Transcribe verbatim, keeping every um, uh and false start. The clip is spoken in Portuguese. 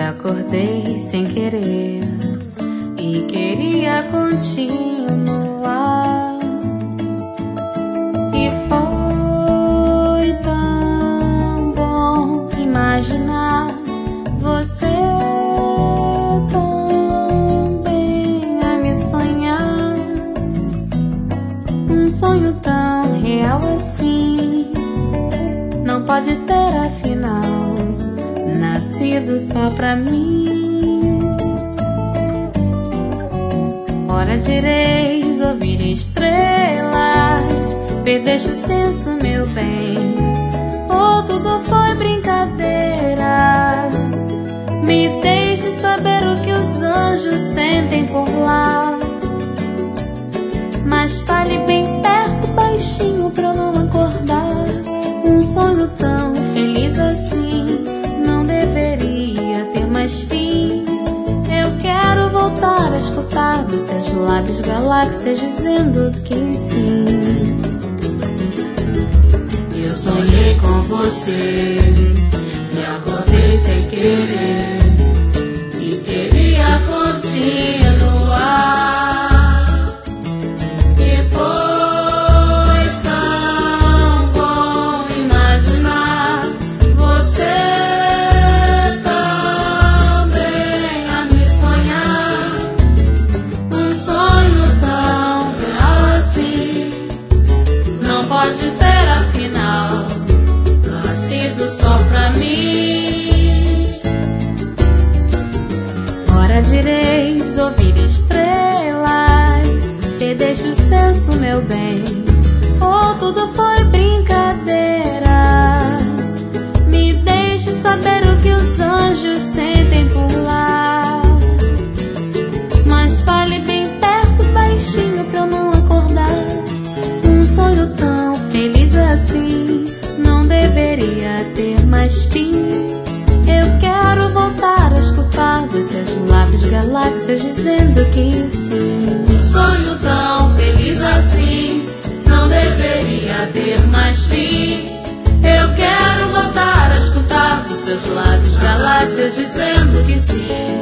acordei sem querer e queria continuar. E foi tão bom imaginar você também a me sonhar. Um sonho tão real assim não pode ter afinal nascido só pra mim. Ora direis ouvir estrelas, perdeste o senso, meu bem, ou tudo foi brincadeira? Me deixe saber o que os anjos sentem por lá, mas fale bem perto, baixinho, pra eu não acordar. Um sonho tão feliz assim não deveria ter mais fim. Eu quero voltar a escutar dos seus lábios galáxias dizendo que sim. Eu sonhei com você e acordei sem querer e queria continuar. E foi tão bom imaginar você também a me sonhar. Um sonho tão real assim não pode ter afinal nascido só pra mim. Ora direis ouvir estrelas, perdeste o senso, meu bem, ou tudo foi brincadeira? Me deixe saber o que os anjos sentem por lá, mas fale bem perto, baixinho, pra eu não acordar. Um sonho tão feliz assim não deveria ter mais fim. Eu quero voltar a escutar dos seus lábios galáxias dizendo que sim. Um sonho tão feliz assim não deveria ter mais fim. Eu quero voltar a escutar dos seus lábios galáxias dizendo que sim.